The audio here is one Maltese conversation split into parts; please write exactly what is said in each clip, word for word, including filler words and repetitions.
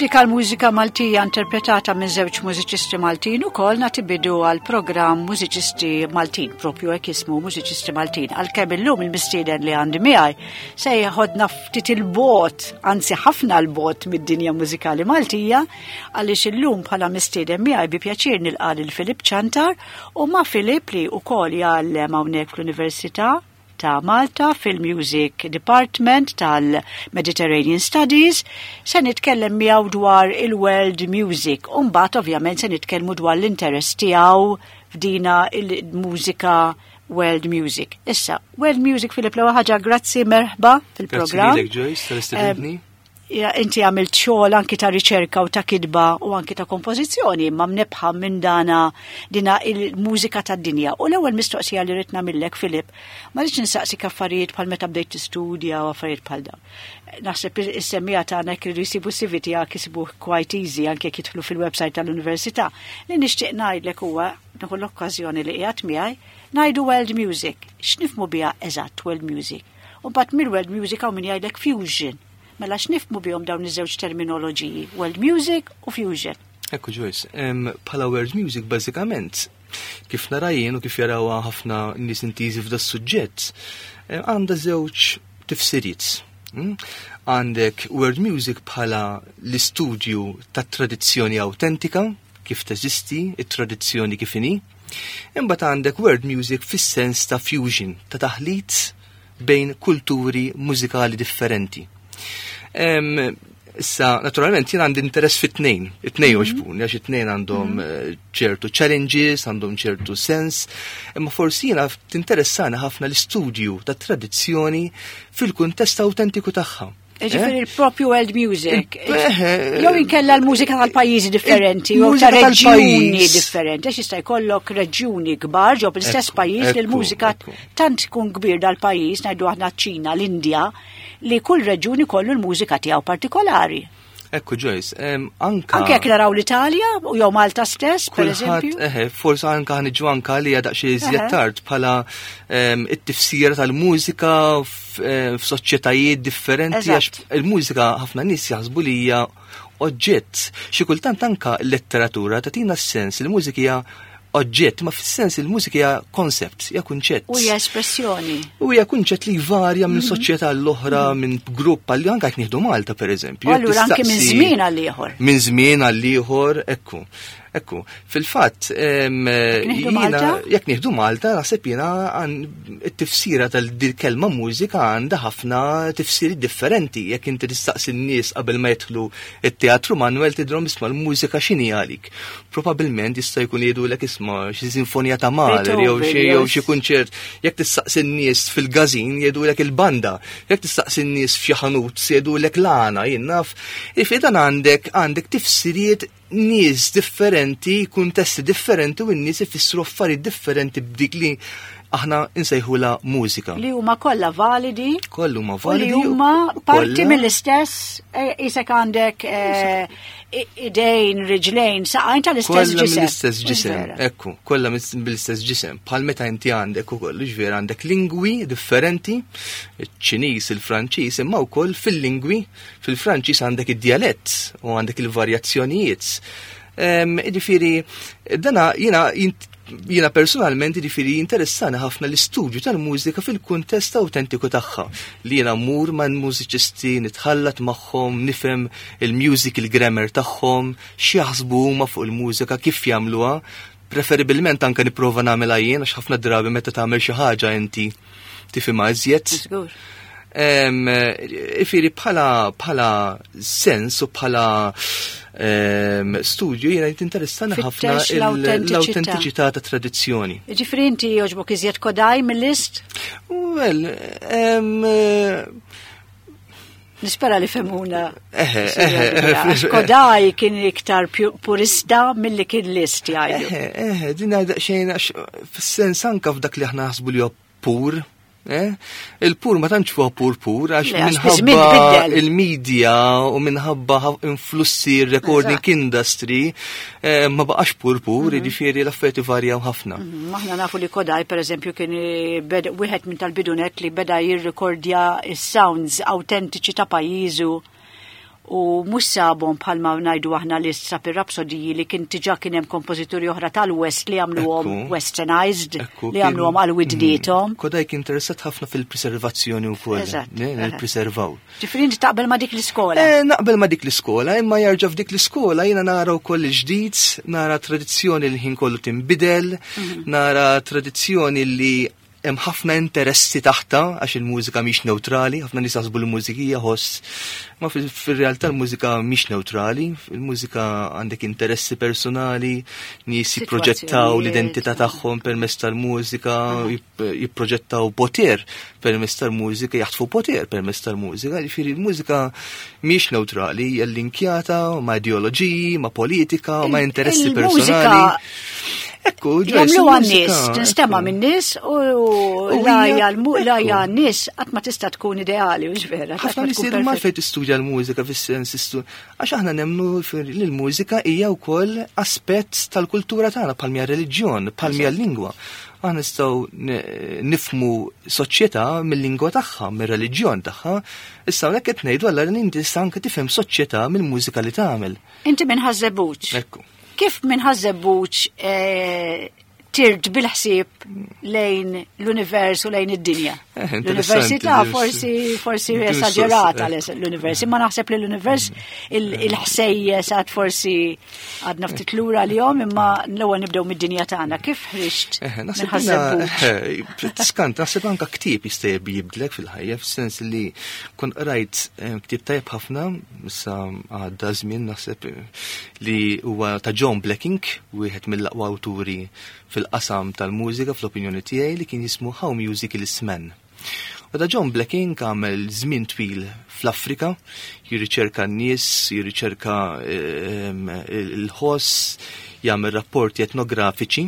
Dik għal-mużika Maltija interpretata minn żewġ mużiċisti Maltin ukoll nagħti bidu għal programm Mużiċisti Maltin, propju hekk ismu Mużiċisti Maltin. Għalkemm illum il-mistieden li għandi miegħi se jħodna ftit il-bot, anzi ħafna l-bot mid-dinja mużikali Maltija, għaliex illum bħala mistieden miegħi bi pjaċir nilqa' lil Filip Ċantar u ma' Filip li wkoll jgħallem hawnhekk fl-Università ta' Malta fil-Music Department tal-Mediterranean Studies se nitkellem miegħu dwar il-world music u mbagħad ovvjament se nitkellmu dwar l-interess tiegħu f'dina il-mużika world music. Issa, world music Filip l-ewwel ħaġa grazzi merħba fil-programm. Grazzi lilek Joyce tal-istedentni. Ja, inti għamilt xogħol anki ta' riċerka u ta' kidba u anki ta' kompożizzjoni, ma mnebħa minn dana dina il-mużika tad-dinja. U l-ewwel mistoqsija li rid nagħmilek Filip, ma rridx nistaqsik affarijiet bħal meta bdejt tistudja u affarijiet bħal dawn. Naħseb is-semmija tagħna jekk jsibu C V tiegħek jisibu quite easy anke jekk jidħlu fil-website tal-Università. Li nixtieq ngħidlek huwa nieħu l-okkażjoni li qiegħed miegħi ngħidu world music. X'nifhmu biha eżatt world music? U mbagħad mill-world music hawn min jgħidlek fusion. Mela x'nifhmu bihom dawn iż-żewġ terminoloġiji, world music u fusion. Ekku Joyce, bħala world music bażikament kif nara jien u kif jarawha ħafna nies intiżi f'da suġġett, għandha żewġ tifsiriet. Għandek world music bħala l-istudju tat-tradizzjoni awtentika kif teżisti, it-tradizzjoni kif inhi. Imbagħad għandek world music fis-sens ta' fusion, ta' taħlit bejn kulturi mużikali differenti. Um, issa, naturalment, jien għandi interess fit-tnejn, it-tnejn u xbun, għax it-tnejn għandhom ċertu challenges, għandhom ċertu sens, imma forsi jiena tinteressani ħafna l-istudju ta' tradizzjoni fil-kuntest autentiku tagħha. Ġifieri il-propju world music. Jew inkella l-mużika tal-pajjiżi differenti, jew ta' reġjuni differenti. Għax jista' jkollok reġjuni kbar ġew bl-istess pajjiż li l-mużika tant tkun kbir dal-pajjiż, ngħidu aħna ċ-Ċina, l-Indja, li kull reġjuni kollu l-mużika tiegħu partikolari. Ekku Joyce, anka... Anke jekk naraw l-Italja u jew Malta stess, per eżempju? Eħe, forsi anka ħaniġu anka li għadaq xi iżjed tard bħala it-tifsira tal-mużika f'soċjetajiet differenti għax il-mużika ħafna nies jaħsbu li hija oġġett. Xi kultant anka l-letteratura tagħtina s-sens il-mużika hija oġġett, ma fis-sens il-mużika hija koncept, hija kunċett. U hija espressjoni. U hija kunċett li jvarja minn soċjetà l-oħra, minn grupp għal anke qed nieħdu Malta pereżempju. Allura anke minn żmien għal ieħor. Minn żmien għal ieħor, ekku. Ekku, fil-fatt, jekk nieħdu Malta, naħseb jiena it-tifsira tal-kelma mużika għandha ħafna tifsiri differenti. Jekk inti tistaqsi n-nies qabel ma jidħlu it-teatru Manuel tidhom isma' l-mużika x'inhi għalik. Probabbilment jista' jkun jgħidulek isma' xi sinfonija ta' Mahler jew xi jew xi kunċert. Jekk tistaqsi n-nies fil-gażin jgħidulek il-banda. Jekk tistaqsi n-nies f'xi ħanut jgħidulek l-għana, jien naf. Ifidan għandek għandek tifsiriet nies differenti, kuntesti differenti u n-nies ifissru affarijiet differenti b'dik li aħna insejħula mużika. Li huma kollha validi. Kollu huma validi. Li huma parti mill-istess, isek għandek idejn, riġlejn, saqajn tal-istess ġisem. Kollha mill-istess ġisem, ekku, kollha mill-istess ġisem. Bħal meta inti għandek ukoll ġifier għandek lingwi differenti, iċ-Ċiniż, il-Franċiż, imma wkoll fil-lingwi, fil-Franċiż għandek id-dialett u għandek il-varjazzjonijiet. Ġifieri, dana jiena Jiena personalment jiġifieri interessani ħafna l-istudju tal-mużika fil-kuntest awtentiku tagħha. Li jiena mmur ma' mużiċisti nitħallat magħhom, nifhem il-musical grammar tagħhom, x'jaħsbu huma fuq il-mużika, kif jagħmluha. Preferibilment anke nipprova nagħmilha jien għax ħafna drabi meta tagħmel xi ħaġa inti tifhimha iżjed. Ifieri bħala bħala sens u bħala studju jiena jinteressani ħafna l-autentiċità ta' tradizzjoni. Ġifieri inti jogħġbok iżjed Kodaj mill-list? Well, nispera li femuna. Kodaj kien iktar purista milli kien list jgħidu. Eħe, din daqsxejn fis-sens anke f'dak li aħna naħsbu li huwa pur. Eh? Il-pur ma tantx fuq pur pur għax minħabba il-medja u minħabba influssi recording industry eh, ma baqax pur pur, jiġifieri l-affarijiet varjaw ħafna. Aħna nafu li Kodaj pereżempju kien wieħed minn tal-bidunet li beda jirrekordja is-sounds autentiċi ta' pajjiżu u mhux sabhom bħalma ngħidu aħna li issa bir-rapsodiji li kien diġà kien hemm kompożituri oħra tal-West li għamluhom westernized, li għamluhom għal widnietom. Kodajk interessat ħafna fil-preservazzjoni wkoll, nippreservaw. Ġifieri inti taqbel ma' dik l-iskola? Eh, naqbel ma' dik l-iskola, imma jarġa' f'dik l-iskola jiena nara wkoll il-ġdid, nara tradizzjoni li ħin kollu tinbidel, nara tradizzjoni li hemm ħafna interessi taħta għax il-mużika mhix neutrali, ħafna nies jaħsbu l-mużika hija ħoss, ma fir-realtà l-mużika mhix neutrali, il-mużika għandek interessi personali, nies jipproġettaw l-identità tagħhom permezz tal-mużika, jipproġettaw poter permezz tal-mużika, jaħtfu poter permezz tal-mużika, jiġifieri l-mużika mhix neutrali, hija linkjata ma' ideoloġiji, ma' politika, ma' interessi personali. Ekku, Jamlu għan-nis, tinstema minn-nis u lajja għan-nis għat ma tista tkun ideali, uġ vera. ħafna nisir ma fejt istudja l-mużika fis-sens istu. Għax aħna nemnu li l-mużika hija wkoll aspett tal-kultura tagħna bħalmija reliġjon, bħalmija lingwa. Aħna nistgħu nifmu soċjetà mill-lingwa tagħha, mir-reliġjon tagħha, issa hawnhekk qed ngħidu alla li inti anke tifhem soċjetà mill-mużika li tagħmel. Inti minn ħażebuċ. Ekku. Kif minn ħażebuċ tirt bil-ħsieb lejn l-univers u lejn id-dinja? L-università forsi forsi esagerata l-univers, imma naħseb li l-univers il-ħsejjes għad forsi għadna ftit lura l-jom, imma l-ewwel nibdew mid-dinja tagħna. Kif ħrixt minn ħażebuċ? Skant, naħseb anke ktieb jista' jibdlek fil-ħajja, fis-sens li kont rajt ktieb tajjeb ħafna, issa għadda żmien naħseb li huwa ta' John Blacking, wieħed mill-aqwa awturi fil-qasam tal-mużika fl-opinjoni tiegħi li kien jismu How Music Is Men. U da John Blacking għamel żmien twil fl-Afrika, jirriċerka n-nies, jirriċerka il-ħoss, jagħmel rapporti etnografiċi.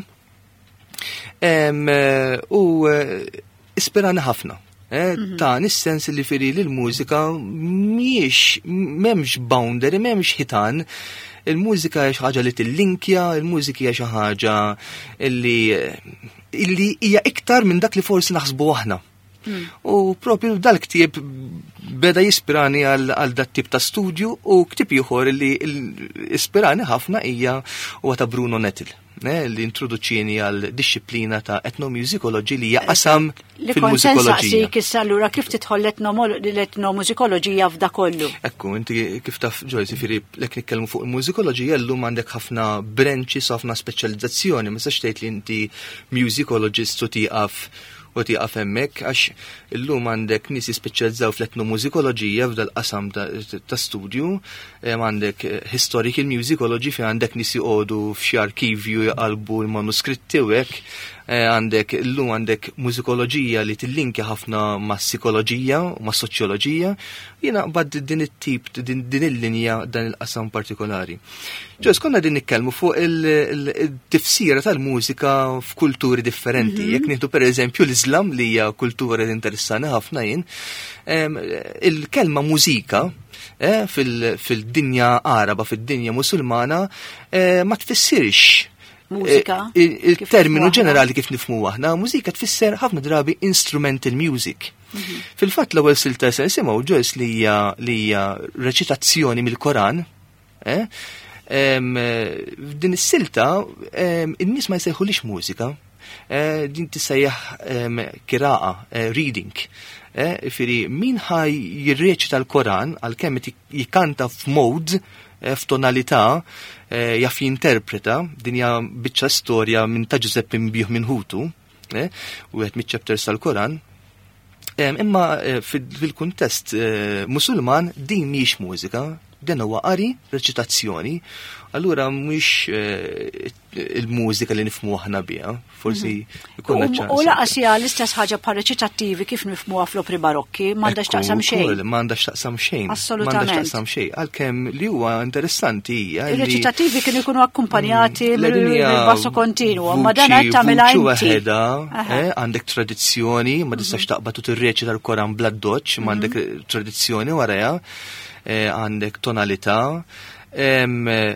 U ispirani ħafna. Ta' nis-sens li firri li l-mużika miex, memx boundary, memx hitan. Il-mużika hija xi ħaġa li tillinkja, il-mużika hija xi ħaġa illi illi hija iktar minn dak li forsi naħsbu aħna. U propju dal-ktieb beda jispirani għal dat tip ta' studju u ktib ieħor li ispirani ħafna hija huwa ta' Bruno Nettel, li introduċini għal disċiplina ta' ethnomusicology li hija qasam fil-mużikoloġija. Li kissa allura kif tidħol l-ethnomusicoloġija f'da kollu? Ekku, inti kif taf Joyce, firri lek nitkellmu fuq il-mużikoloġija llum għandek ħafna branches, ħafna speċjalizzazzjoni, ma sax tgħid li inti musicologist u tieqaf u tieqaf hemmhekk għax illum għandek nies jispeċjalizzaw fl-etnomużikoloġija f'dal qasam ta' studju, għandek historical musicology fejn għandek nies joqogħdu f'xi arkivju jqalbu l-manuskritti u hekk, għandek illum għandek mużikoloġija li tillinkja ħafna ma' psikoloġija u ma' soċjoloġija, jiena qbad din it-tip, din il-linja dan il-qasam partikolari. Ġos, konna din nitkellmu fuq il-tifsira tal-mużika f'kulturi differenti. Jekk nieħdu pereżempju l-Iżlam li hija kultura interessanti ħafna jien, il-kelma mużika fil-dinja Araba, fil-dinja Musulmana ma tfissirx mużika. Il-terminu ġenerali kif nifhmu aħna, mużika tfisser ħafna drabi instrumental music. Fil-fatt l-ewwel silta se nisimgħu ġos li hija li hija reċitazzjoni mill-Koran, din is-silta in-nies ma jsejħulix mużika, din tissejjaħ qira'a, reading. Firri min ħaj jirreċita l-Koran għalkemm jikkanta f'mod, f'tonalità, jaf jinterpreta, dinja biċċa storja minn ta' Giuseppe Mbjuh minn Hutu, u għet mit-chapters tal-Koran, imma fil-kuntest musulman din mhix mużika, din huwa qari, reċitazzjoni, allura mhux il-mużika li nifhmu aħna biha, forsi jkollna ċans. U laqas hija l-istess ħaġa bħal reċitattivi kif nifhmuha fl-opri barokki, m'għandax taqsam xejn. M'għandax taqsam xejn. Assolutament. M'għandax taqsam xejn, għalkemm li huwa interessanti hija li ir-reċitattivi kienu jkunu akkumpanjati mill-basso kontinwu, ma dan qed tagħmilha inti. Għandek tradizzjoni, ma tistax taqbad u tirreċita l-Koran bla doċċ, ma għandek tradizzjoni warajha, għandek tonalità.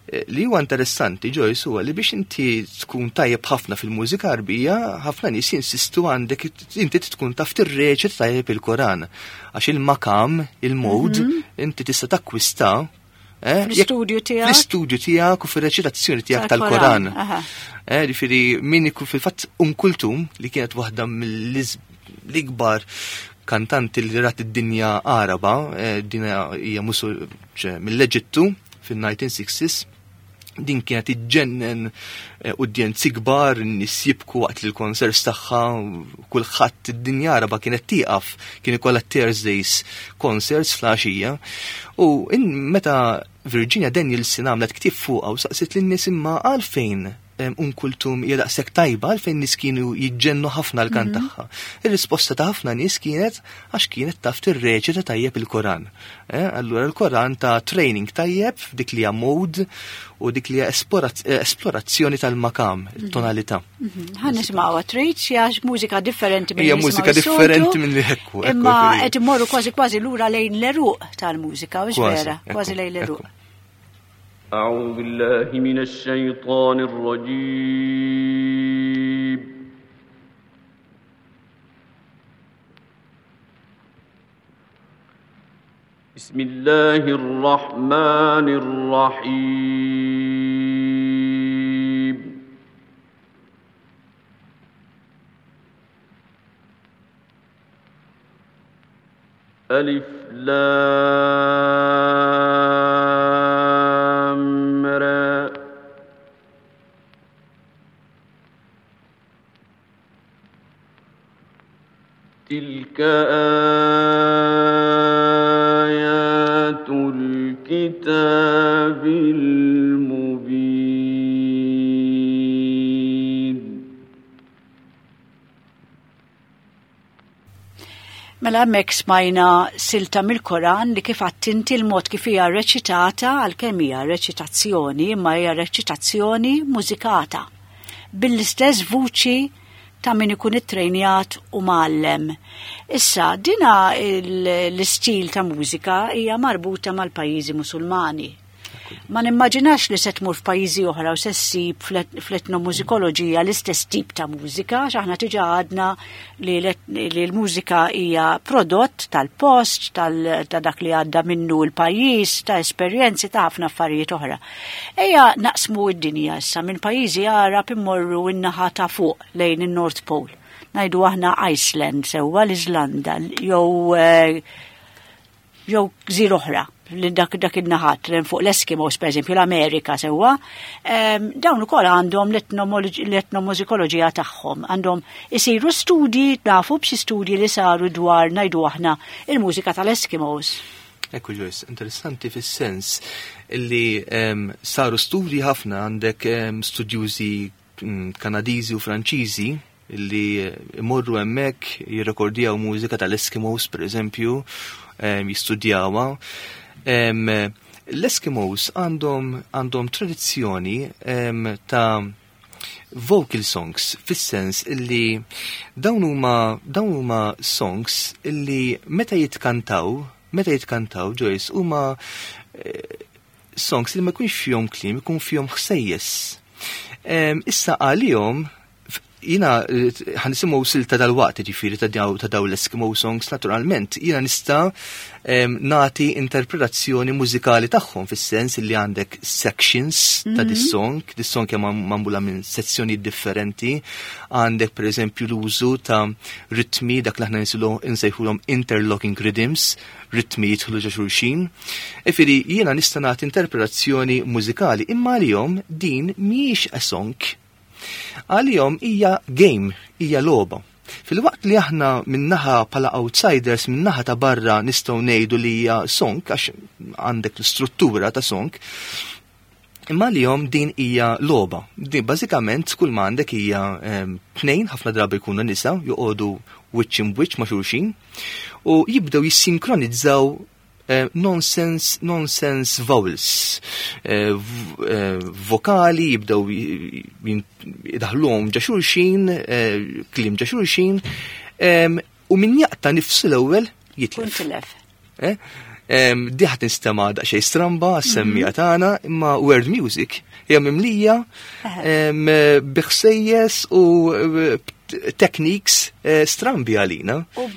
li huwa interessanti Joyce huwa li biex inti tkun tajjeb ħafna fil-mużika arbija, ħafna nies jinsistu għandek inti tkun taf tirreċit tajjeb il-Koran. Għax il-makam, il-mod, inti tista' takkwista fl-istudju tiegħek. Fl-istudju tiegħek u fir-reċitazzjoni tiegħek tal-Koran. Ġifieri min ikun fil-fatt Kulthum li kienet waħda mill-ikbar kantanti li rat id-dinja Araba, dinja hija mill-Eġittu fin-nineteen sixties. Din kienet iġġennen udjenzi kbar, nis jibku waqt il-konserts tagħha, kulħadd id-dinja Araba kienet tieqaf, kien ikollha Thursdays concerts fl-għaxija. U meta Virginia Danielson għamlet ktieb fuqha u saqsit lin-nies imma għalfejn Kulthum hija daqshekk tajba għalfejn nies kienu jiġġennu ħafna l-kant tagħha. Ir-risposta ta' ħafna nies kienet għax kienet taf tirreċita tajjeb il-Koran. Allura l-Koran ta' training tajjeb dik li hija mod u dik li hija esplorazzjoni tal-makam, tonalità. Ħan nisimgħuha trejt għax mużika differenti minn hija mużika differenti minn li hekk. Imma qed immorru kważi kważi lura lejn l-eruq tal-mużika, mhux vera, kważi lejn l-eruq. أعوذ بالله من الشيطان الرجيم بسم الله الرحمن الرحيم ألف لام را تلك آيات الكتاب المبين. Mela hemmhekk smajna silta mill-Koran li kif attinti l-mod kif hija reċitata għalkemm hija reċitazzjoni imma hija reċitazzjoni mużikata bil-istess vuċi ta' min ikun ittrejnjat u mgħallem. Issa dina l-istil ta' mużika hija marbuta mal-pajjiżi Musulmani. Ma nimmaġinax li se tmur f'pajjiżi oħra u se ssib fl-etnomużikoloġija l-istess tip ta' mużika, x'aħna tiġa għadna li l-mużika hija prodott tal-post, ta' dak li għadda minnu l-pajjiż, ta' esperjenzi ta' ħafna affarijiet oħra. Ejja naqsmu d-dinja issa minn pajjiżi Arab immorru in-naħa ta' fuq lejn in-North Pole. Ngħidu aħna Iceland sewwa l-Iżlanda jew jew gżir oħra. dak dak in-naħat fuq l-Eskimos pereżempju l-Amerika sewwa, dawn ukoll għandhom l-etnomużikoloġija tagħhom, għandhom isiru studji nafu b'xi studji li saru dwar ngħidu aħna il-mużika tal-Eskimos. Ekku Joyce, interessanti fis-sens illi saru studji ħafna għandek studjużi Kanadiżi u Franċiżi illi imorru hemmhekk jirrekordjaw mużika tal-Eskimos pereżempju, jistudjawha. Um, L-Eskimos għandhom għandhom tradizzjoni um, ta' vocal songs fis-sens illi dawn huma dawn huma songs illi meta jitkantaw meta jitkantaw Joyce huma uh, songs li ma jkunx fihom kliem, ikun fihom ħsejjes. Um, issa għalihom jina ħanisimgħu silta dal-waqt ġifieri ta' daw ta' daw l-Eskimo songs naturalment, jina nista' um, nagħti interpretazzjoni mużikali tagħhom fis-sens li għandek sections ta' dis song, dis song kemm mambula minn sezzjoni differenti, għandek pereżempju l-użu ta' ritmi dak li aħna nsejħulhom interlocking rhythms, ritmi jidħlu ġa xulxin. Ifieri jiena nista' nagħti interpretazzjoni mużikali imma għalihom din mhijiex a song. Għalihom hija game, hija logħba. Fil-waqt li aħna minnaħa pala outsiders, minnaħa ta' barra nistgħu ngħidu li hija song, għax għandek l-struttura ta' song, imma għalihom din hija logħba. Din bażikament kull ma għandek hija tnejn ħafna drabi jkunu nisa joqogħdu wiċċ imwiċċ ma' xulxin u jibdew jissinkronizzaw Uh, nonsense, nonsense vowels, uh, uh, vokali jibdew jidaħluhom ġa xulxin, uh, kliem ġa xulxin, um, u min jaqta nifsu l-ewwel jitlef. Kuntilef. Eh? Di ħadd nistema' daqsxejn stramba għas-semmija tagħna, imma world music hija mimlija bi ħsejjes u techniques strambi għalina.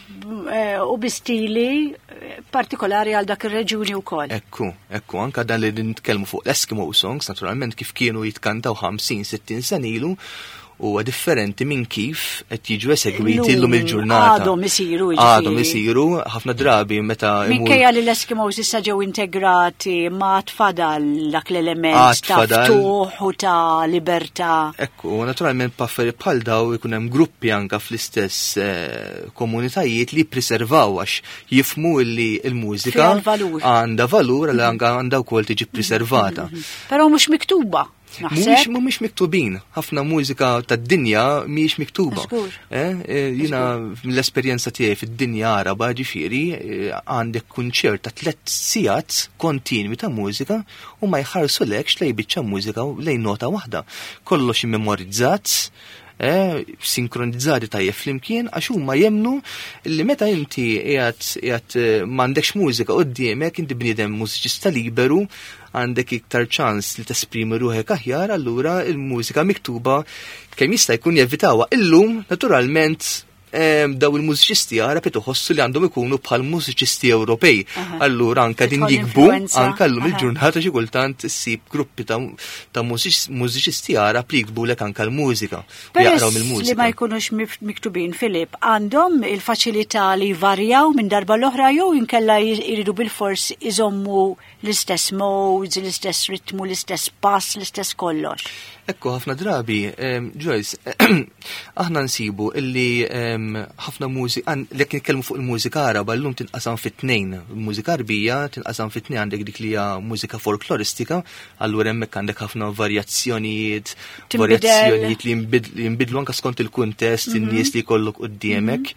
U bistili partikolari għal dak ir-reġuni wkoll. Ekku, ekku, anka dan li nitkellmu fuq l-Eskimo songs, naturalment kif kienu jitkantaw ħamsin sittin sen ilu, huwa differenti minn kif qed jiġu esegwiti llum il-ġurnata. Għadhom isiru jiġifieri. Għadhom isiru ħafna drabi meta minkejja li l-Eskimos issa ġew integrati ma tfadal dak l-element ta' ftuħ u ta' libertà. Ekku, naturalment pafferi bħal daw ikun hemm gruppi anke fl-istess komunitajiet li preservaw għax jifmu li l-mużika għandha valur għal għandha wkoll tiġi preservata. Però mhux miktuba. Mhumiex mhumiex miktubin, ħafna mużika tad-dinja mhijiex miktuba. Jiena l-esperjenza tiegħi fid-dinja Araba ġifieri għandek kunċert ta' tliet sigħat kontinwi ta' mużika u ma jħarsulekx lejn biċċa mużika lejn nota waħda. Kollox immemorizzat, sinkronizzati tajjeb flimkien għax huma jemnu li meta inti qiegħed m'għandekx mużika quddiemek inti bniedem mużiċista liberu għandek iktar ċans li tesprimi ruħek aħjar, allura il-mużika miktuba kemm jista' jkun jevitawha. Illum naturalment daw il-mużiċisti Arabi toħossu li għandhom ikunu bħal mużiċisti Ewropej. Allura anka din jikbu anka llum il-ġurnata xi kultant issib gruppi ta' mużiċisti Arab li jikbulek anka l-mużika u jaqraw mill-mużika. Li ma jkunux miktubin, Filip, għandhom il-faċilità li jvarjaw minn darba l-oħra jew inkella jridu bil-fors iżommu l-istess modes, l-istess ritmu, l-istess pass, l-istess kollox. Ekku, ħafna drabi, Joyce, aħna nsibu illi ħafna mużika, li jekk nitkellmu fuq il-mużika Araba llum tinqasam fit-tnejn. Il-mużika Arbija tinqasam fit-tnejn għandek dik li hija mużika folkloristika, allura hemmhekk għandek ħafna varjazzjonijiet, varjazzjonijiet li jinbidlu anke skont il-kuntest, in-nies li jkollok quddiemek.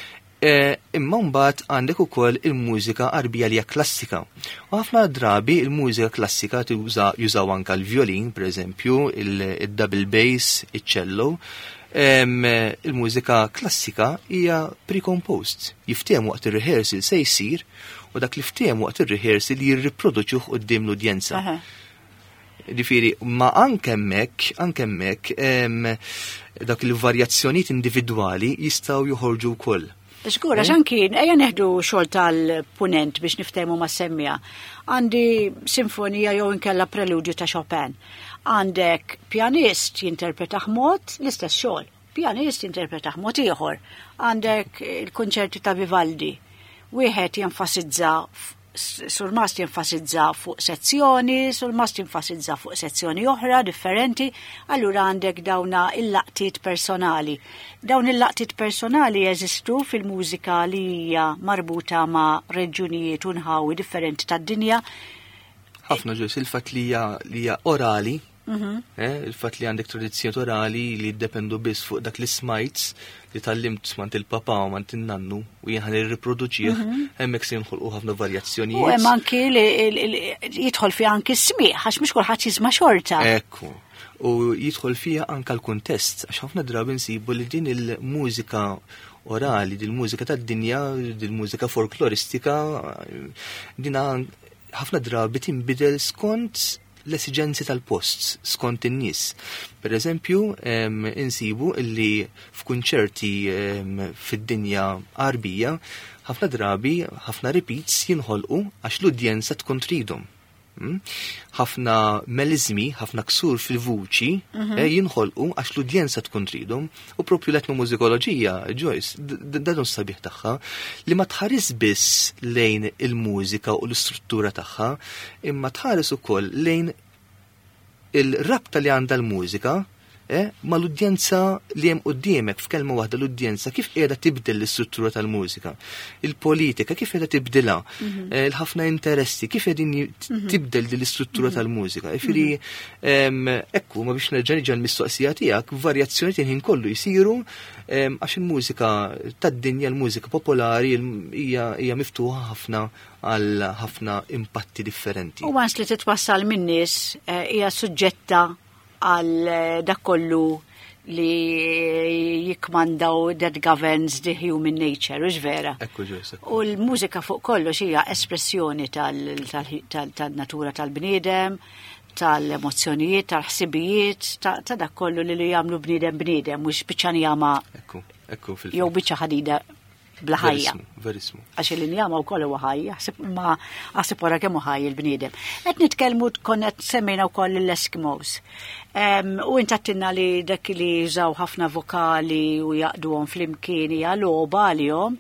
Imma mbagħad għandek ukoll il-mużika Arbija li hija klassika. U ħafna drabi il-mużika klassika jużaw anke l-violin, pereżempju, il-double bass, iċ-cello. Il-mużika klassika hija pre-composed. Jiftehmu waqt ir-rehearsal se jsir u dak li ftehmu waqt ir-rehearsal jirriproduċuh quddiem l-udjenza. Ġifieri, ma anke hemmhekk, anke hemmhekk dak il-varjazzjonijiet individwali jistgħu joħorġu wkoll. Xkura, xanki, ejja neħdu xogħol tal-punent biex niftehmu ma' semmija. Għandi sinfonija jew inkella preludju ta' Chopin. Għandek pjanist jinterpreta mod l-istess xogħol. Pjanist jinterpreta mod ieħor. Għandek il-konċerti ta' Vivaldi. Wieħed jenfasizza Surmast jenfasizza fuq sezzjoni, surmast jenfasizza fuq sezzjoni oħra, differenti, allura għandek dawna il-laqtiet personali. Dawn il-laqtiet personali jeżistu fil-mużika li hija marbuta ma' reġunijiet u nħawi differenti tad-dinja. Ħafna ġus il-fatt li hija orali, il-fatt li għandek tradizzjoni orali li jiddependu biss fuq dak li smajts li tal-limt mant il-papa u mant il-nannu u jien ħan irriproduċih, hemmhekk se jinħolqu ħafna varjazzjonijiet. U hemm anki li jidħol fiha anki s-smieħ għax mhux kulħadd jisma' xorta. Ekku. U jidħol fiha anke l-kuntest għax ħafna drabi nsibu li din il-mużika orali, din il-mużika tad-dinja, din il-mużika folkloristika, dina ħafna drabi tinbidel skont l-esigenzi tal-post, skont in-nies. Per eżempju, insibu illi f'kunċerti fid-dinja Arbija, ħafna drabi, ħafna repeats jinħolqu għax l-udjenza tkun tridhom. ħafna melizmi, ħafna ksur fil-vuċi jinħolqu għax l-udjenza tkun tridhom u propju l-etnomużikoloġija, Joyce, dan sabiħ tagħha li ma tħares biss lejn il-mużika u l-istruttura tagħha, imma tħares ukoll lejn il-rabta li għandha l-mużika ma l-udjenza li hemm quddiemek f'kelma waħda l-udjenza kif qiegħda tibdel l-istruttura tal-mużika, il-politika kif qiegħda tibdilha, il-ħafna interessi kif qegħdin tibdel din l-istruttura tal-mużika. Ifieri ekku ma biex nerġa' niġi l-mistoqsija tiegħek varjazzjonijiet il-ħin kollu jsiru għax il-mużika tad-dinja, l-mużika popolari hija miftuħa ħafna għal ħafna impatti differenti. U għans li titwassal min-nies hija suġġetta għal dak kollu li jikmandaw that governs the human nature, ux vera. Ekku ġojsa. U l-mużika fuq kollox hija espressjoni tal-natura tal-bniedem, tal-emozzjonijiet, tal-ħsibijiet, ta' dak kollu li li jagħmlu bniedem bniedem, mhux biċċa njama Ekku, ekku fil jew biċċa ħadida bla ħajja. Verismu. Għax il-njama wkoll huwa ħajja, ma għasib wara kemm hu ħajja l-bniedem. Qed nitkellmu konna semmejna wkoll l-Eskimos. U intattinna li dak li jużaw ħafna vokali u jaqduhom flimkien hija logħba għalihom.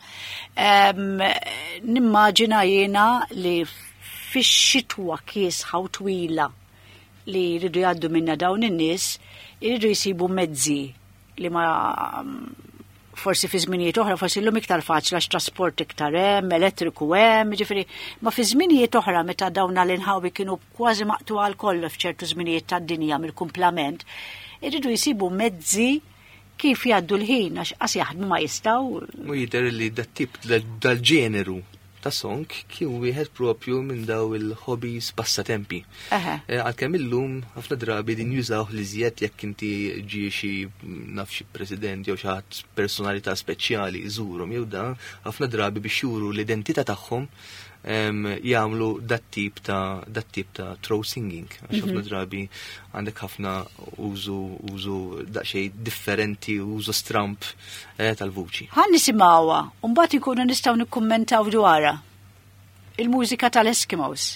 Nimmaġina jiena li fix-xitwa kiesħa u twila li jridu jgħaddu minna dawn in-nies, jridu jsibu mezzi li ma forsi fi żminijiet oħra, forsi llum iktar faċli għax trasport iktar hemm, elettriku hemm, ġifieri, ma fi żminijiet oħra meta dawn l-inħawi kienu kważi maqtuha l-koll f'ċertu żminijiet tad-dinja mill-kumplament, iridu jsibu mezzi kif jgħaddu l-ħin għax qas jaħdmu ma jistgħu. U jidher li dat-tip dal-ġeneru ta' song kien wieħed propju minn daw il-hobbies passatempi. Għalkemm illum ħafna drabi din jużaw li żjed jekk inti ġie xi naf xi president jew xi ħadd personalità speċjali jżurhom jew dan ħafna drabi biex juru l-identità tagħhom jagħmlu dat-tip ta' dat-tip ta' throw singing. Għax ħafna drabi għandek ħafna użu użu daqsxejn differenti, użu stramp tal-vuċi. Ħan nisimgħuha, u mbagħad ikunu nistgħu nikkummentaw dwarha. Il-mużika tal-Eskimos.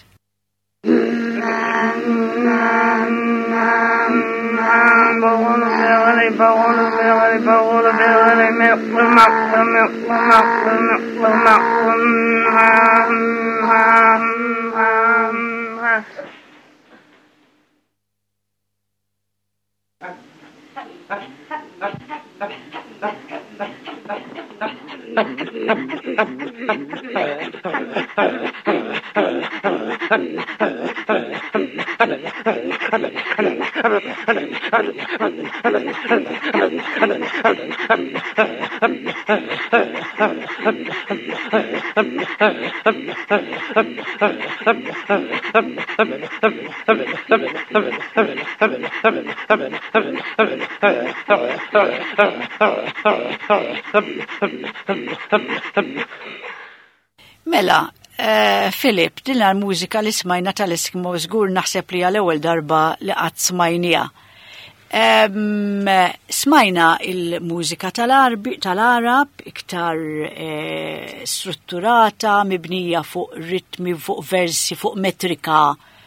Mela, Filip, din l-mużika li smajna tal-Eskimos żgur naħseb li għal-ewwel darba li qatt smajnija. Smajna il-mużika tal-Arab iktar strutturata, mibnija fuq ritmi, fuq versi, fuq metrika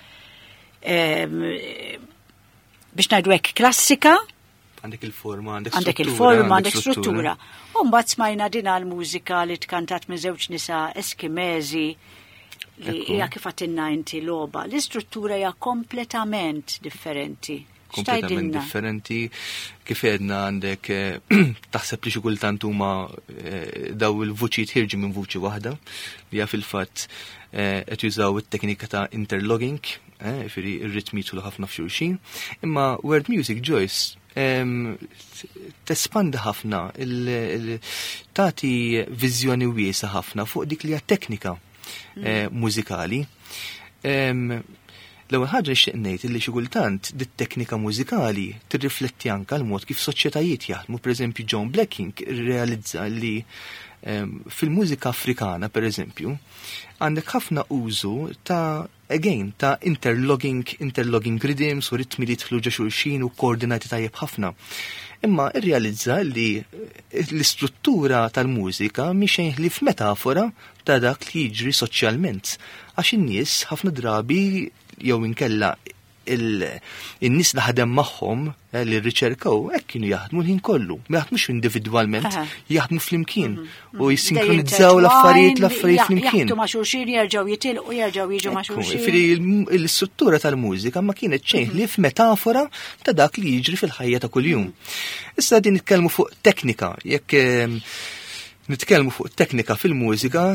biex ngħidu hekk klassika. Għandek il-forma, għandek għandek il-forma, għandek struttura. U mbagħad smajna din l-mużika li tkantat minn żewġ nisa Eskimezi li hija kif għatinna inti logħba. L-istruttura hija kompletament differenti. Kompletament differenti. Kif edna għandek taħseb li xi kultant huma daw il-vuċi tħirġu minn vuċi waħda li hija fil-fatt qed jużaw it-teknika ta' interlogging, ifiri ir-ritmi jidħlu ħafna f'xulxin. Imma world music, Joyce, tespandi ħafna, tagħti viżjoni wiesa ħafna fuq dik li hija teknika mużikali. L-ewwel ħaġa nixtieq ngħid li xi kultant dit-teknika mużikali tirrifletti anke l-mod kif soċjetajiet jaħdmu. Pereżempju John Blacking irrealizza li fil-mużika Afrikana, pereżempju, għandek ħafna użu ta' again, ta' interlogging, interlogging rhythms u ritmi li tħlu ġa xulxin u koordinati tajjeb ħafna. Imma irrealizza li l-istruttura tal-mużika mixejn li f'metafora ta' dak li jiġri soċjalment. Għax in-nies ħafna drabi jew inkella il-nies li ħadem magħhom li rriċerkaw hekk kienu jaħdmu l-ħin kollu. Ma jaħdmux individwalment, jaħdmu flimkien u jissinkronizzaw l-affarijiet l-affarijiet flimkien. Jaħdmu ma' xulxin jerġgħu jitilqu jerġgħu jiġu ma' xulxin. Firri l-istruttura tal-mużika ma kienet xejn li f'metafora ta' dak li jiġri fil-ħajja ta' kuljum. Issa din nitkellmu fuq teknika, jekk nitkellmu fuq teknika fil-mużika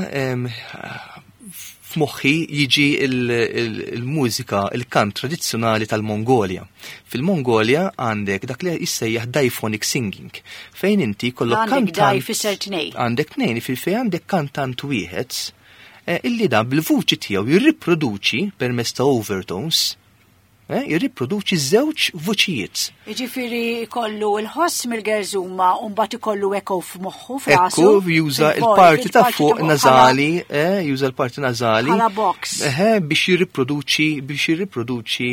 f'moħħi jiġi il-mużika, il-kant tradizzjonali tal-Mongolja. Fil-Mongolja għandek dak li jissejjaħ diphonic singing, fejn inti kollok kantant. Għandek fisser tnejn. Għandek tnejn, fil-fej għandek kantant wieħed illi da bil-vuċi tiegħu jirriproduċi permezz ta' overtones eh, jirriproduċi żewġ voċijiet. Jiġifieri kollu l-ħoss mill-gerżuma u mbagħad ikollu echo f'moħħu f'rasu. Ekku juża l-parti ta' fuq nażali, eh, juża l-parti nażali. Bħala box. Eh, biex jirriproduċi biex jirriproduċi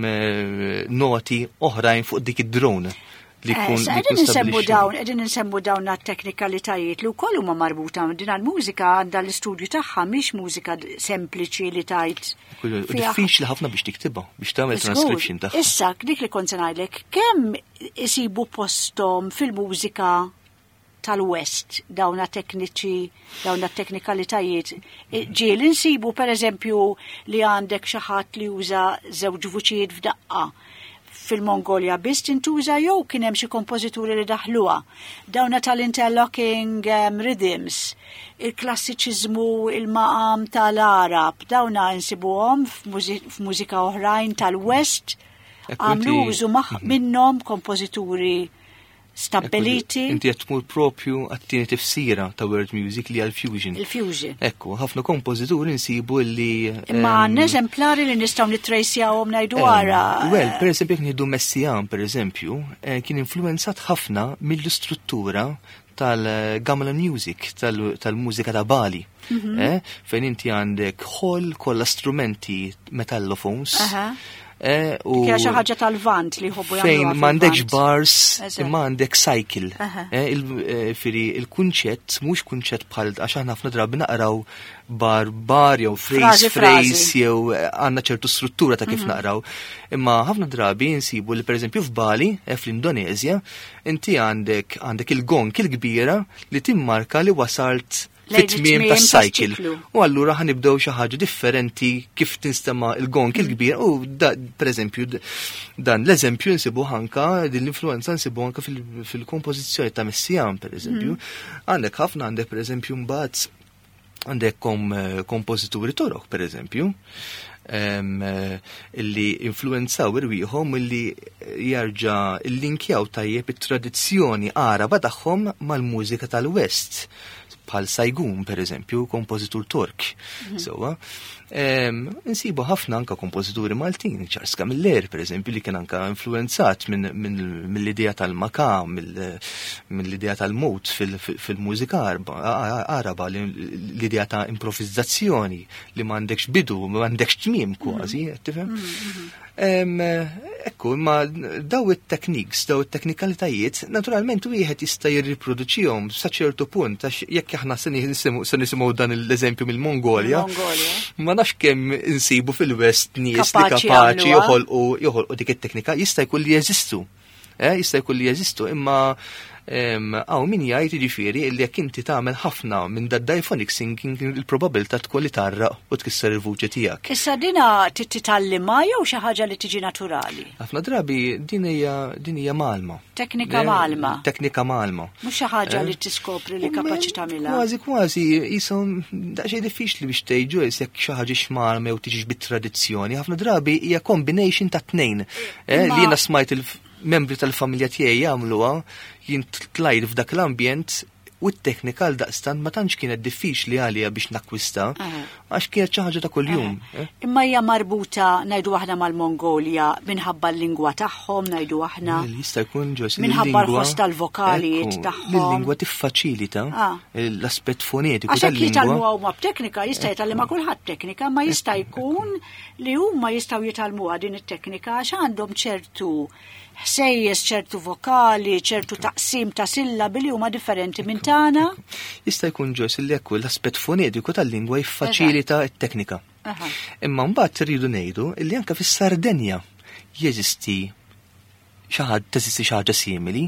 noti oħrajn fuq dik id-drone. Għedin nsemmu dawn, għedin nsemmu dawn għat-teknikalitajiet li wkoll huma marbuta din għal-mużika għandha l-istudju tagħha mhix mużika sempliċi li tajt. Diffiċli ħafna biex tiktibha, biex tagħmel transcription tagħha. Issa dik li kont se ngħidlek, kemm isibu posthom fil-mużika tal-West dawna tekniċi, dawna teknikalitajiet. Ġiel insibu pereżempju li għandek xi ħadd li juża żewġ vuċijiet f'daqqa. Fil-Mongolja biss tintuża jew kien hemm xi kompożituri li daħluha. Dawna tal-interlocking um, rhythms, il-klassiċiżmu, il-maqam tal-Arab, dawna insibuhom f'mużika oħrajn tal-West, għamlu użu minnhom kompożituri stabiliti. Inti qed tmur propju għat-tieni tifsira ta' world music li għal-fusion. Il-fusion. Ekku, ħafna kompożituri nsibu li. Imma għandna eżemplari li nistgħu nittrejsjawhom ngħidu wara. Well, pereżempju jekk nieħdu Messiaen pereżempju, kien influenzat ħafna mill-istruttura tal-Gamla music, tal-mużika ta' Bali. Fejn inti għandek ħoll kollha strumenti metallophones. Kja xi ħaġa tal-vant li jħobbu jagħmluha. Fejn m'għandekx bars, imma għandek cycle. Firri il-kunċett mhux kunċett bħal għax aħna ħafna drabi naqraw bar bar jew phrase phrase jew għandna ċertu struttura ta' kif naqraw. Imma ħafna drabi nsibu li pereżempju f'Bali, fl-Indonezja, inti għandek għandek il-gong il-kbira li timmarka li wasalt fit-tmiem tas-cycle. U allura ħanibdew xi ħaġa differenti kif tinstema' il-gong il-kbir u pereżempju dan l-eżempju nsibu ħanka din l-influenza nsibu anke fil-kompożizzjoni ta' Messiaen pereżempju. Għandek ħafna għandek pereżempju mbagħad għandek kompożituri toroq pereżempju. Illi influenzaw irwieħhom illi jarġa' il-linkjaw tajjeb it-tradizzjoni Araba tagħhom mal-mużika tal-West. Bħal Sajgun, per eżempju, kompożitur Tork. Sewa, nsibu ħafna anka kompożituri Maltin, Charles Camilleri, per eżempju, li kien anka influenzat mill-idea tal-makam, mill-idea tal-mod fil-mużika Araba, l-idea ta' improvvizzazzjoni, li m'għandekx bidu, m'għandekx tmiem kważi, tifhem? Ekku, imma daw it-techniques, daw it-teknikalitajiet, naturalment wieħed jista' jirriproduċihom sa ċertu punt, għax jekk aħna se nisimgħu dan l-eżempju mill-Mongolja, ma nafx kemm insibu fil-West nies li kapaċi joħolqu dik it-teknika, jista' jkun li jeżistu. Jista' jkun li jeżistu, imma għaw min jgħid jiġifieri li jekk inti tagħmel ħafna minn da diphonic singing il-probabilità tkun li tarraq u tkisser il-vuċi tiegħek. Issa dina titallima jew xi ħaġa li tiġi naturali? Ħafna drabi din hija din hija malma. Teknika malma. Teknika malma. Mhux xi ħaġa li tiskopri li kapaċi tagħmilha. Kważi kważi ishom daqsxejn diffiċli biex tgħidu jekk xi ħaġa x'malma jew tiġix bit-tradizzjoni. Ħafna drabi hija combination ta' tnejn. Li jiena smajt il-membri tal-familja tiegħi jagħmluha jien tlajt f'dak l-ambjent u t-teknikal daqstant ma tantx kienet diffiċli għalija biex nakwista għax kienet xi ħaġa ta' kuljum. Imma hija marbuta ngħidu aħna mal-Mongolja minħabba l-lingwa tagħhom ngħidu aħna. Jista' jkun ġos minħabba l-ħoss tal-vokalijiet tagħhom. Il-lingwa tiffaċilita l-aspett fonetiku tal-lingwa. Għax hekk jitalmuha huma b'teknika jista' jitallima kulħadd teknika, ma jista' jkun li huma jistgħu jitalmuha din it-teknika għax għandhom ċertu ħsejjes, ċertu vokali, ċertu taqsim ta' sillabi li huma differenti minn tagħna. Jista' jkun ġos li hekk l-aspett fonetiku tal-lingwa jiffaċilita t-teknika. Imma mbagħad irridu ngħidu li anke fis-Sardenja jeżisti xi ħaġa teżisti xi ħaġa simili.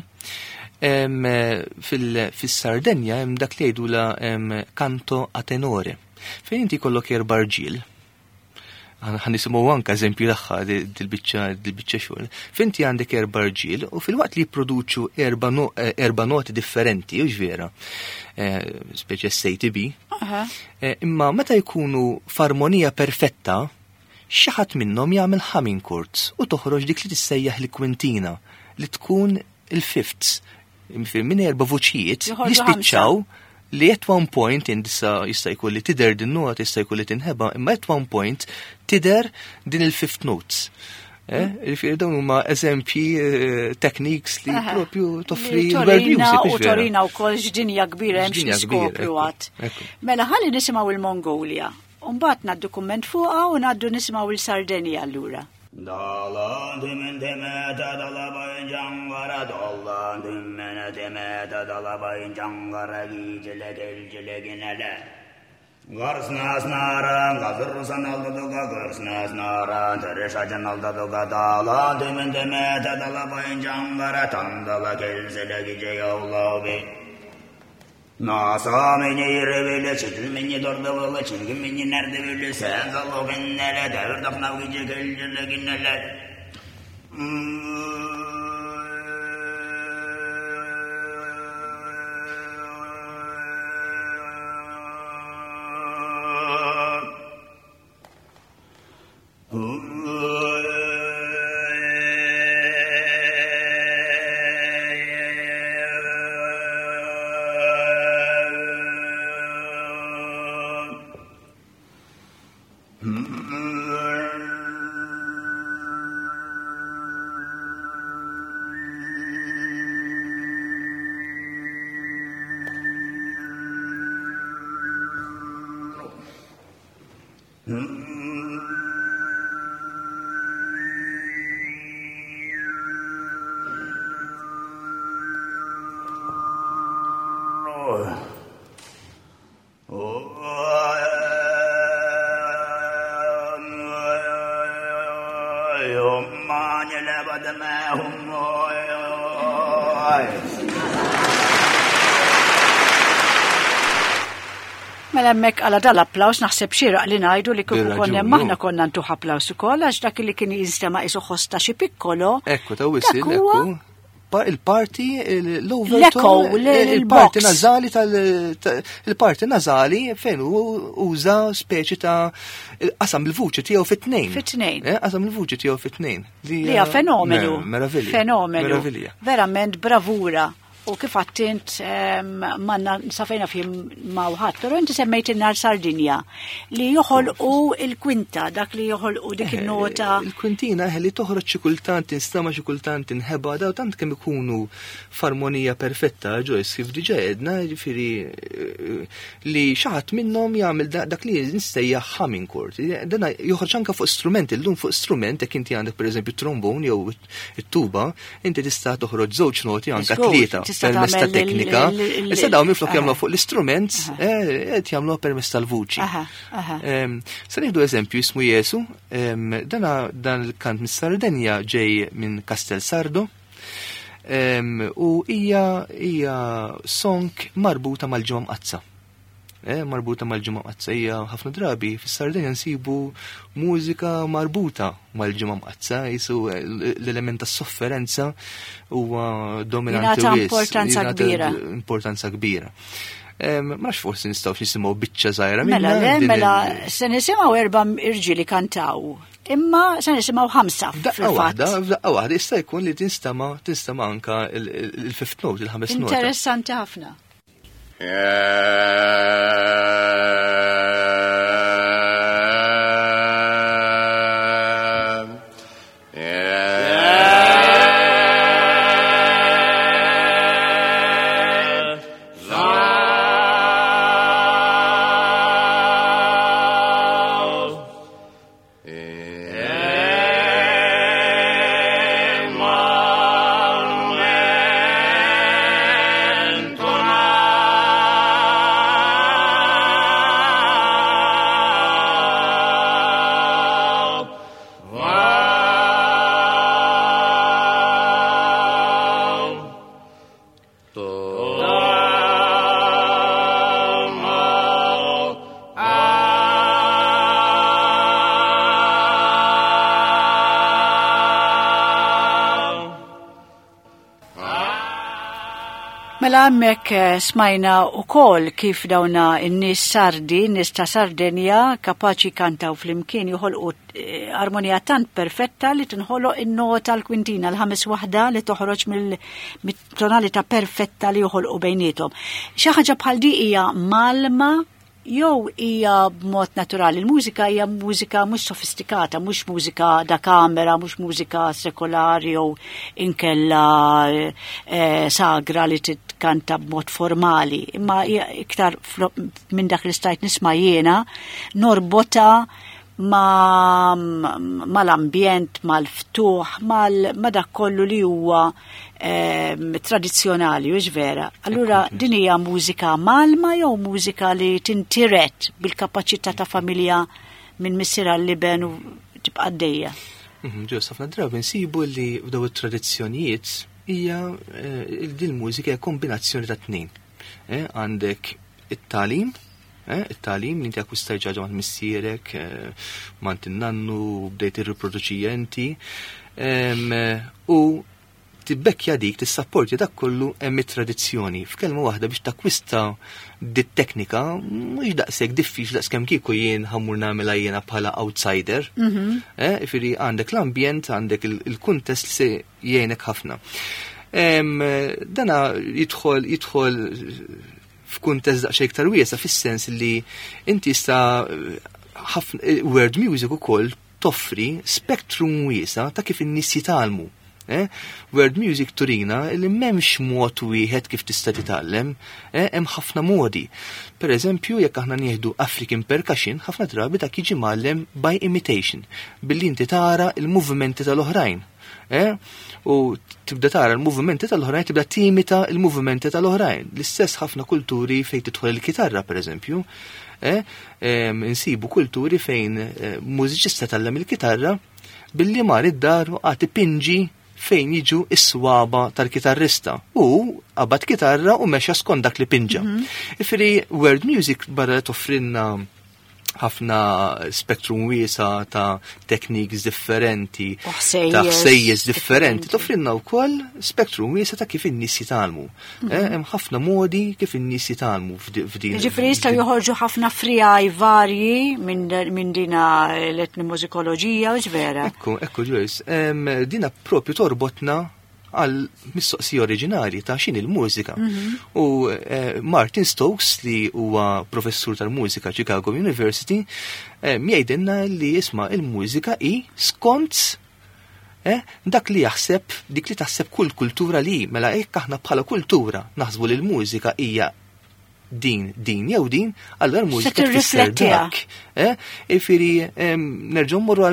Fis-Sardenja hemm dak li jgħidula kanto a tenore. Fejn inti jkollok erba' rġiel. Għan nisimaw anka eżempju daħħa dil-bicċa xogħol. Finti għandek erba' rġiel u fil-waqt li jipproduċu erba' noti differenti, u ġvera, speċi S A T B, imma meta jkunu f'armonija perfetta, xi ħadd minnhom jagħmel humming chords u toħroġ dik li tissejjaħ l-kwintina li tkun il-fifths. Minn erba' vuċijiet jispiċċaw li at one point indissa jista' jkun li tidher din nota jista' jkun li tinħeba, imma at one point tidher din il-fifth notes. Ġifieri dawn huma eżempji techniques li propju toffri l-world music. U torina wkoll x'dinja kbira hemm xi skopru għad. Mela ħalli nisimgħu il-Mongolia. U mbagħad ngħaddu kumment fuqha u ngħaddu nisimgħu il-Sardenja allura. Dalla dimen demeta dalla bayin jangara dalla dimen demeta dalla bayin jangara gijele geljele ginele. Garsna snara, gazursan alda doga, garsna snara, teresha jan alda doga, dala dimen demeta dalla bayin jangara, tandala gelsele gije yavlavi. Nasa meni revele, çetil meni dordavala, çilgin meni nerede böyle, sen zalo bennele, devir dafnav gije gelsele ginele. Mela hemmhekk għala dal-applaws naħseb xieraq li ngħidu li kieku konna maħna konna ntuħ applaws ukoll għax dak li kien jinstema' isu ħosta xi piccolo. Ekku ta' wissil, ekku. Il-parti, l-overtone, il-parti nazali tal-parti nazali fejn uża speċi ta' qasam il-vuċi tiegħu fit-tnejn. Fit-tnejn. Qasam il-vuċi tiegħu fit-tnejn. Li hija fenomenu. Meravilja. Fenomenu. Verament bravura. U kif għattint manna safejna fim mawħat, pero inti semmejt innar Sardinja li joħolqu il-kwinta, dak li joħolqu dik il-nota. Il-kwintina li toħroġ xi kultant tinstama xi kultant inħeba daw tant kemm ikunu f'armonija perfetta ġojs kif diġà għedna, ġifieri li xaħat minnhom jagħmel dak li nistejjaħ humming chord. Dan joħroġ anke fuq strument, illum fuq strument jekk inti għandek pereżempju trombon jew it-tuba, inti tista' toħroġ żewġ noti anke tlieta. Permess ta' teknika, issa daw minflok jagħmlu fuq l-istrument, qed jagħmlu permess tal-vuċi. Se nieħdu eżempju ismu Jesu, dan il-kant mis-Sardenja ġej minn Castel Sardo, u hija hija song marbuta mal-ġimgħa mqazza. Marbuta mal-ġimgħa mqazza hija ħafna drabi fis-Sardenja nsibu mużika marbuta mal-ġimgħa mqazza, jisu l-element tas-sofferenza huwa dominanti wis. Importanza kbira. Importanza kbira. Ma nafx forsi nistgħu nisimgħu biċċa żgħira minna. Mela, mela, se nisimgħu erba' irġieli kantaw. Imma se nisimgħu ħamsa fil-fatt. Daqqa waħda jista' jkun li tinstama' tinstama' anke il-fifth note, il-ħames nota. Interessanti ħafna. Mela hemmhekk smajna wkoll kif dawna n-nies Sardi, nies ta' Sardenja kapaċi kantaw flimkien joħolqu armonija tant perfetta li tinħoloq in-nota l-kwintina l-ħames waħda li toħroġ mill-tonalità perfetta li joħolqu bejniethom. Xi ħaġa bħal di hija malma jew hija b'mod naturali. Il-mużika hija mużika mhux sofistikata, mhux mużika da kamera, mhux mużika sekolari jew inkella eh, sagra li titkanta b'mod formali. Imma hija iktar minn dak li stajt nisma' jiena norbota ma mal-ambjent, mal-ftuħ, mal ma dak kollu li huwa eh, tradizzjonali, u vera. Allura din hija mużika malma jew mużika li tintiret bil-kapaċità ta' familja minn missiera l-liben u tibqa' għaddejja. Ġus, ħafna drabi nsibu li f'daw it-tradizzjonijiet hija din il-mużika hija kombinazzjoni ta' tnejn. Għandek it-talim, Eh, it-talim li inti akkwistaj ġaġa ma' missierek, eh, ma' nannu bdejt irriproduċija inti, u tibbekja dik, tissapporti dak kollu hemm it-tradizzjoni. F'kelma waħda biex takkwista dit-teknika, mhux daqshekk diffiċli daqskemm kieku jien ħammur nagħmilha jiena bħala outsider. Ifiri għandek l-ambjent, għandek il-kuntest li se jgħinek ħafna. Dana jidħol jidħol f'kuntest daqsxejn iktar wiesa fis-sens li inti sta word music ukoll toffri spektrum wiesa ta' kif in-nies jitgħallmu. Eh? Word music turina li m'hemmx mod wieħed kif tista' titgħallem, eh? Hemm ħafna modi. Pereżempju, jekk aħna nieħdu African percussion, ħafna drabi dak jiġi mgħallem by imitation, billi inti tara il-movimenti tal-oħrajn. Eh? U tibda tara l-movimenti tal-oħrajn, tibda timita l-movimenti tal-oħrajn. L-istess ħafna kulturi fejn tidħol il-kitarra, pereżempju. Eh? Insibu kulturi fejn eh, mużiċista tallem il-kitarra billi mar id-dar u għati pinġi fejn jiġu is-swaba tal-kitarrista. U qabad kitarra u mexa skont dak li pinġa. Ifiri, world music barra toffrinna ħafna spektrum wiesa ta' techniques differenti, ta' ħsejjes differenti, toffrinna wkoll spektrum wiesa ta' kif in-nies jitgħallmu. Hemm ħafna modi kif in-nies jitgħallmu f'din. Ġifieri jistgħu joħorġu ħafna frijaj varji minn dina l-etnomużikoloġija u ġvera. Ekku, ekku Joyce, dina propju torbotna għal mistoqsija oriġinali ta' xin il-mużika. U Martin Stokes li huwa professur tal-mużika Chicago University jgħidilna li jisma' il-mużika hi skont dak li jaħseb dik li taħseb kull kultura li mela hekk aħna bħala kultura naħsbu li l-mużika hija din, din, jew din, allora l-mużika tfisser dak. Ifiri, nerġgħu mmorru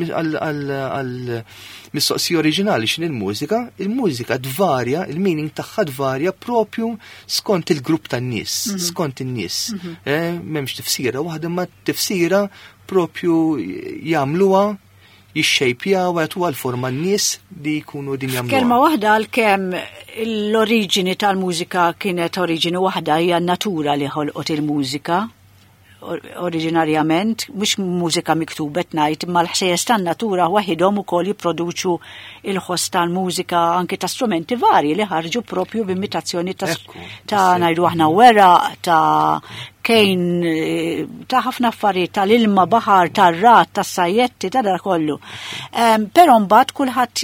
għal mistoqsija oriġinali xin il-mużika, il-mużika dvarja, il-meaning tagħha dvarja propju skont il-grupp tan-nies, skont in-nies. M'hemmx tifsira waħda ma tifsira propju jagħmluha jixxejpjaw għatu għal-forma n-nies li jkunu din jagħmluha. Kelma waħda għal-kemm l-oriġini tal-mużika kienet oriġini waħda hija n-natura li ħolqot il-mużika. Oriġinarjament, mhux mużika miktubet ngħid, imma l-ħsejjes tan-natura waħidhom ukoll jipproduċu il-ħoss tal-mużika anke ta' strumenti varji li ħarġu propju b'imitazzjoni ta' ta' ngħidu aħna wera ta' kejn ta' ħafna affarijiet tal-ilma, baħar, tar-rat, tas-sajjetti, ta' dar kollu. Però mbagħad kulħadd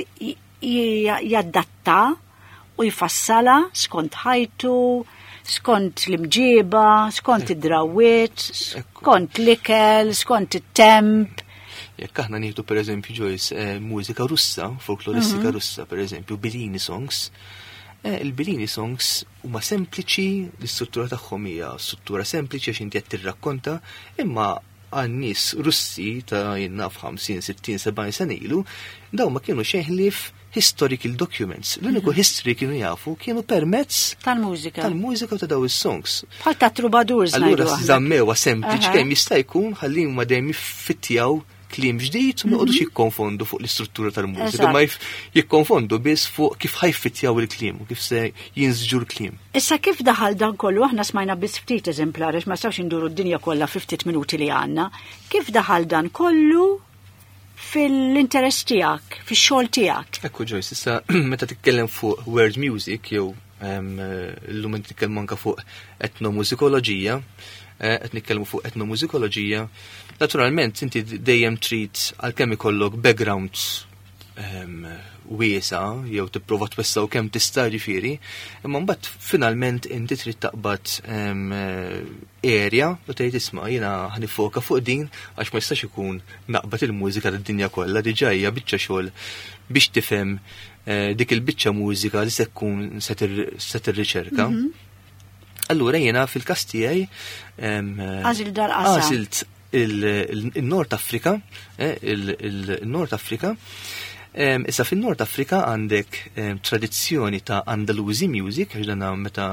jaddatta u jfassala skont ħajtu, skont l-imġiba, skont id-drawiet, skont l-ikel, skont it-temp. Jekk aħna nieħdu pereżempju Joyce mużika russa, folkloristika russa pereżempju, Bellini songs, il-Bellini songs huma sempliċi, l-istruttura tagħhom hija struttura sempliċi għax inti qed tirrakkonta, imma għan-nies Russi ta' jinnaf ħamsin, sittin, sebgħin sena ilu, dawn ma kienu xejn ħlief historical documents. L-uniku history kienu jafu kienu permezz tal-mużika. Tal-mużika ta' daw is-songs. Bħal ta' troubadours ngħidu. Allura żammewa sempliċi kemm jista' jkun ħalli huma dejjem jiffittjaw kliem ġdid u ma jqogħdux jikkonfondu fuq l-istruttura tal-mużika, ma jikkonfondu biss fuq kif ħajfittjaw il-kliem u kif se jinżġu l-kliem. Issa kif daħal dan kollu aħna smajna biss ftit eżemplari ma stawx induru d-dinja kollha fi ftit minuti li għandna. Kif daħal dan kollu fil-interess tiegħek, fix-xogħol tiegħek? Ekku Joyce, issa meta titkellem fuq world music jew llum nitkellmu anke fuq etnomużikoloġija, qed nitkellmu fuq etnomużikoloġija, naturalment inti dejjem trid għalkemm ikollok background wiesa jew tipprova twessaw kemm tista' ġifieri, imma mbagħad finalment inti trid taqbad area u tgħid isma' jiena ħanifoka fuq din għax ma jistax ikun naqbad il-mużika tad-dinja kollha diġà hija biċċa xogħol biex tifhem dik il-biċċa mużika li se tkun se tirriċerka. Allura jiena fil-każ tiegħi għażil dal-qasam. Għażilt il-Nord Afrika, il-Nord Afrika. Issa fin-Nord Afrika għandek tradizzjoni ta' Andalusi music, għax dan meta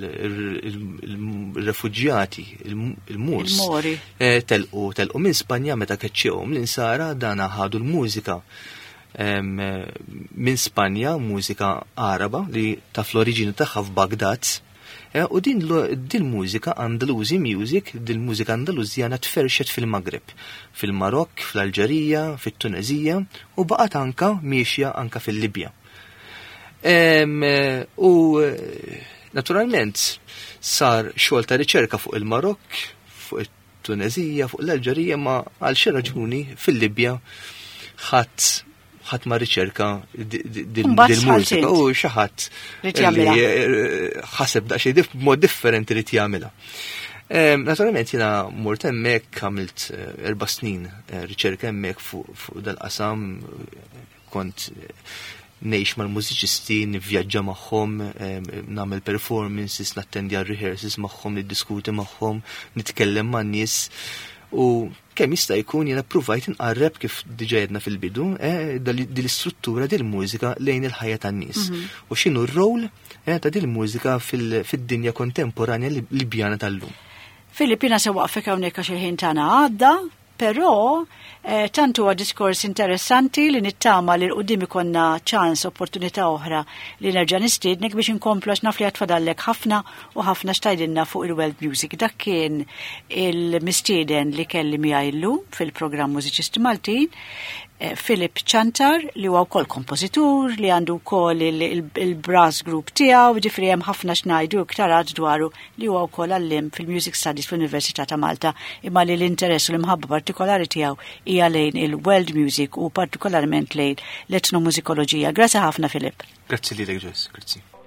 il-refuġjati, il-Murs, telqu telqu minn Spanja meta keċċewhom l-insara dan ħadu l-mużika minn Spanja, mużika Araba li ta' fl-oriġini tagħha f'Bagdad. U din mużika Andalusi music, din mużika Andaluzjana tferxet fil-Maghreb, fil-Marokk, fl-Alġerija, fit-Tunezija u baqgħet anka miexja anka fil-Libja. U naturalment sar xogħol ta' riċerka fuq il-Marokk, fuq it-Tunezija, fuq l-Alġerija, ma għal xi raġuni fil-Libja ħadd ħadd ma riċerka dil-mużika u xi ħadd li ħaseb daqsxejn b'mod differenti li jagħmilha. Naturalment jiena mort hemmhekk għamilt erba' snin riċerka hemmhekk fuq dal-qasam, kont ngħix mal-mużiċisti, nivvjaġġa magħhom, nagħmel performances, nattendi għal rehearsals magħhom, niddiskuti magħhom, nitkellem man-nies u kemm jista' jkun jiena ppruvajt inqarreb kif diġà jedna fil-bidu din l-istruttura dil-mużika lejn il-ħajja tan-nies. U x'inhu r-rol ta' din il-mużika fid-dinja kontemporanja Libjana tal-lum. Filippina se waqfek hawnhekk għax il-ħin tagħna għadda, però tant huwa diskors interessanti li nittama li l-qudiem ikonna ċans opportunità oħra li nerġa' nistiednek biex inkomplu għax naf li għatfadallek ħafna u ħafna xtajdilna fuq il-world music. Dak kien il-mistieden li kelli miegħi llum fil-programm Mużiċisti Maltin, Filip Ċantar li huwa wkoll kompożitur li għandu wkoll il-brass group tiegħu, ġifri hemm ħafna xnajdu iktar għad dwaru li huwa wkoll għallim fil-Music Studies fl-Università ta' Malta, imma li l-interess u l-imħabba partikolari tiegħu hija lejn il-world music u partikolarment lejn l-etnomużikoloġija. Grazzi ħafna Filip. Grazzi lilek Ġess, grazzi.